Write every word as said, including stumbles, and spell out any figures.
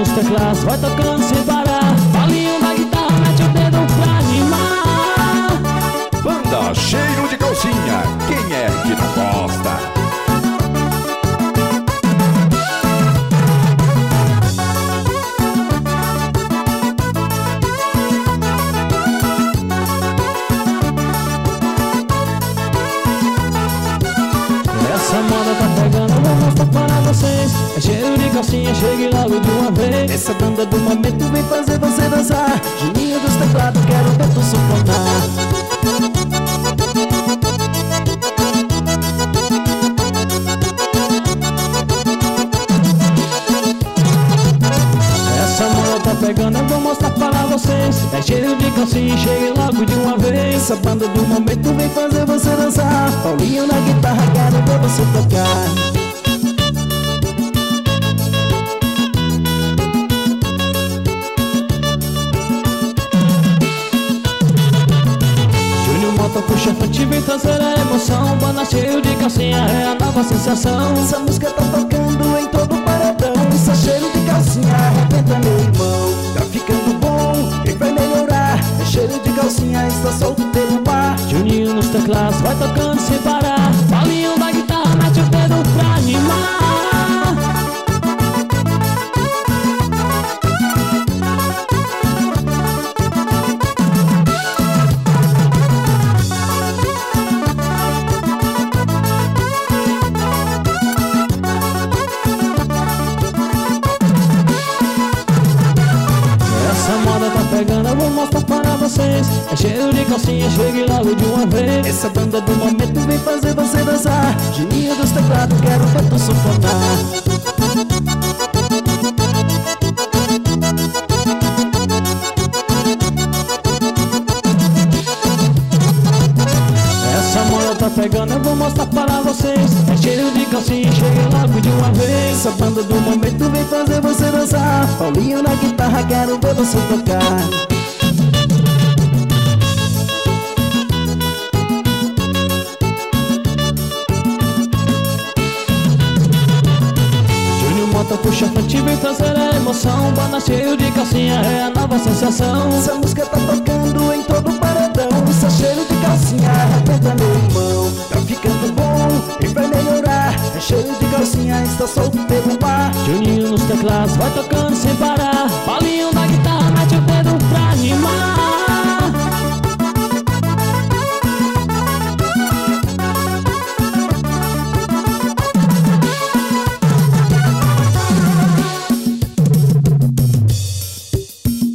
nos teclados, vai tocando sem parar. Paulinho na guitarra, mete o dedo pra animar. Banda Cheiro de Calcinha, quem é que não gosta? Essa moda tá pegando, vou mostrar para vocês. É cheiro de calcinha, chegue logo de uma vez. Essa banda do momento vem fazer você dançar. Juninho dos teclados, quero ver tu sufocar. Essa moda tá pegando, eu vou mostrar para vocês. É cheiro de calcinha, chegue logo de uma vez. Essa banda do momento vem fazer você dançar. Paulinho na guitarra, quero ver você tocar. Puxa frente, vem trazer a emoção. Banda cheio de calcinha é a nova sensação. Essa música tá tocando em todo o paredão. Esse cheiro de calcinha arrebenta, meu irmão. Tá ficando bom, quem vai melhorar? É cheiro de calcinha, está solto pelo mar. Juninho nos teclados, vai tocando sem parar. Paulinho da guitarra, mete o dedo pra animar. Eu vou mostrar para vocês. É cheiro de calcinha, chegue logo de uma vez. Essa banda do momento vem fazer você dançar. Juninho dos teclados, quero ver tu sufocar. Essa moda tá pegando, eu vou mostrar para vocês. É cheiro de calcinha, chegue logo de uma vez. Essa banda do momento vem fazer você dançar. Paulinho na guitarra, quero ver você tocar. Puxa frente, vem trazer a emoção. Banda cheio de calcinha é a nova sensação. Essa música tá tocando em todo o paredão. Esse cheiro de calcinha arrebenta, meu irmão. Tá ficando bom, quem vai melhorar? É cheiro de calcinha, está solto pelo mar. Juninho nos teclados, vai tocando sem parar. Paulinho da guitarra.